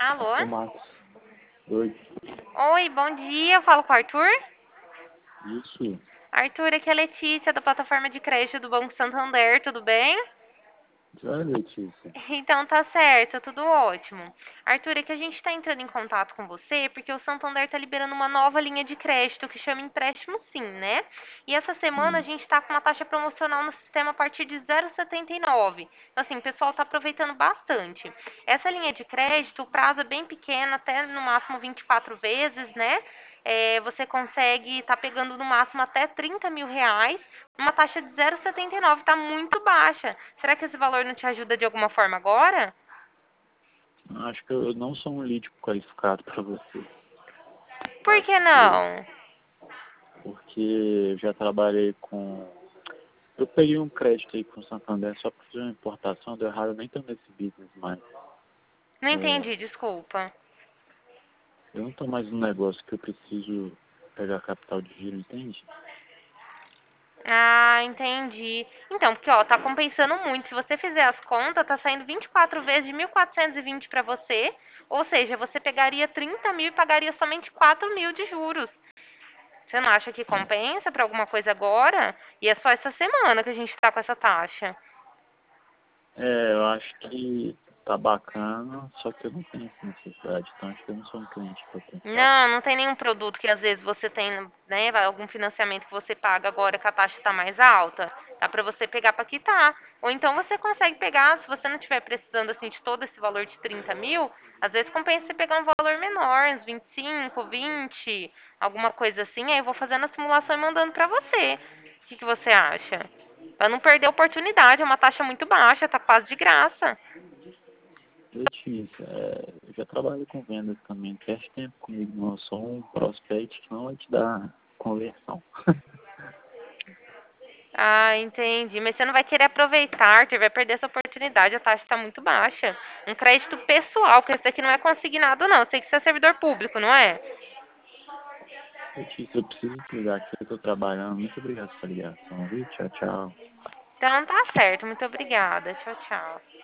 Alô? Ô, Marcos, oi. Oi, bom dia. Eu falo com o Arthur? Isso, Arthur, aqui é a Letícia, da plataforma de crédito do Banco Santander, tudo bem? olha, Letícia. Então tá certo, tudo ótimo. Arthur, é que a gente está entrando em contato com você porque o Santander está liberando uma nova linha de crédito que chama Empréstimo Sim, né? E essa semana a Sim, gente está com uma taxa promocional no sistema a partir de 0,79. Então, assim, o pessoal está aproveitando bastante. Essa linha de crédito, o prazo é bem pequeno, até no máximo 24 vezes, né? Você consegue estar pegando no máximo até R$ 30.000, uma taxa de 0,79, está muito baixa. Será que esse valor não te ajuda de alguma forma agora? acho que eu não sou um lead qualificado para você. Por Acho que que não? porque eu já trabalhei com. Eu peguei um crédito aí com o Santander só para fazer uma importação, deu errado, eu nem tô nesse business mais. Não É, entendi, desculpa. eu não tô mais no negócio que eu preciso pegar capital de giro, entende? Ah, entendi. Então, porque ó, tá compensando muito. Se você fizer as contas, tá saindo 24 vezes de 1.420 para você. Ou seja, você pegaria 30.000 e pagaria somente 4.000 de juros. Você não acha que compensa para alguma coisa agora? E é só essa semana que a gente tá com essa taxa. Eu acho que tá bacana, só que eu não tenho essa necessidade, então acho que eu não sou um cliente potencial. Não, não tem nenhum produto que às vezes você tem, né, algum financiamento que você paga agora que a taxa está mais alta. Dá para você pegar para quitar. Ou então você consegue pegar, se você não estiver precisando assim de todo esse valor de 30.000, às vezes compensa você pegar um valor menor, uns 25, 20, alguma coisa assim. Aí eu vou fazendo a simulação e mandando para você. O que você acha? Para não perder a oportunidade, é uma taxa muito baixa, tá quase de graça. Letícia, eu já trabalho com vendas também, perde tempo comigo, não. Eu sou um prospect que não vai te dar conversão. Ah, entendi. Mas você não vai querer aproveitar, você vai perder essa oportunidade, a taxa está muito baixa. Um crédito pessoal, porque esse daqui não é consignado, não. Sei que você é servidor público, não é? Letícia, eu preciso desligar aqui, eu tô trabalhando. Muito obrigado pela ligação, viu? Tchau, tchau. Então tá certo. Muito obrigada. Tchau, tchau.